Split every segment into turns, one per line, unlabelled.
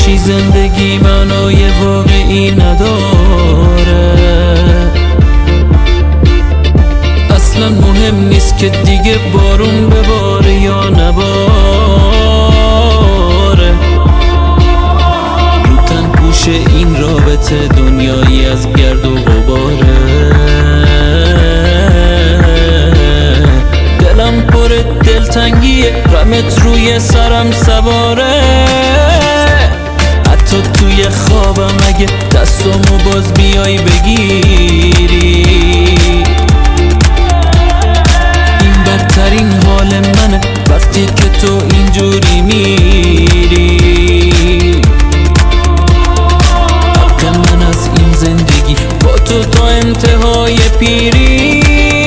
باشی زندگی معنای واقعی نداره. اصلا مهم نیست که دیگه بارون بباره یا نباره. رو تن پوش این رابطه دنیایی از گرد و غباره. دلم پر دلتنگیه، غمت روی سرم سواره. حتی توی خوابم اگه دستامو باز بیای بگیری، این بدترین حال منه وقتی که تو اینجوری میری. حق من از این زندگی با تو تا انتهای پیری.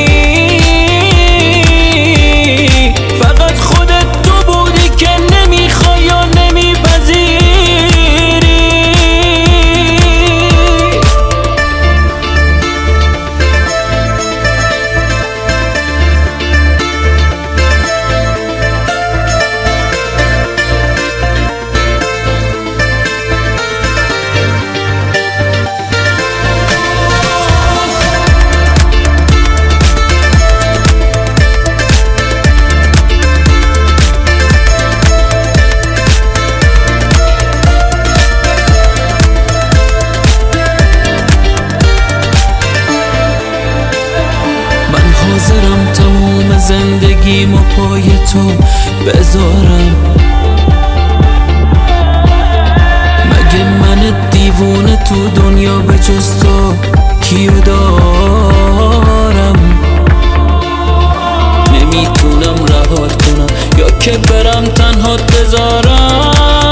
فقط خودت تو بودی که نمیخوای یا نمیپذیری. حاضرم تموم زندگیمو پای تو بذارم. مگه من دیوونه تو دنیا به جز تو کیو دارم؟ نمیتونم رهات کنم یا که برم تنهات بذارم.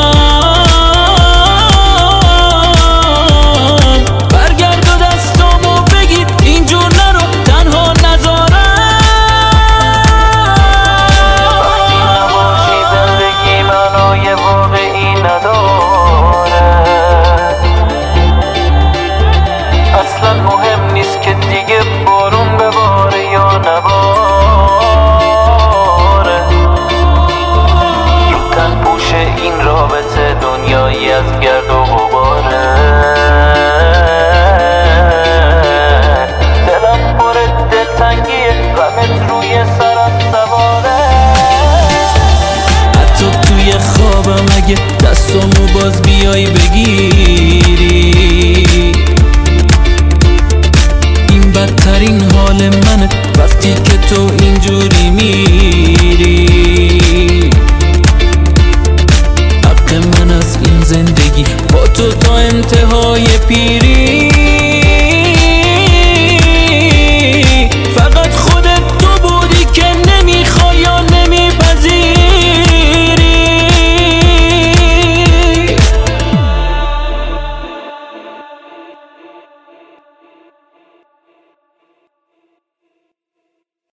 اصلا مهم نیست که دیگه بارون بباره یا نباره. رو تن پوش این رابطه دنیایی از گرد و غباره. دلم پر دلتنگیه، غمت روی سرم سواره. حتی توی خوابم اگه دستامو باز بیای بگیری، بدترین حال منه وقتی که تو اینجوری میری. حق من از این زندگی با تو تا انتهای پیری.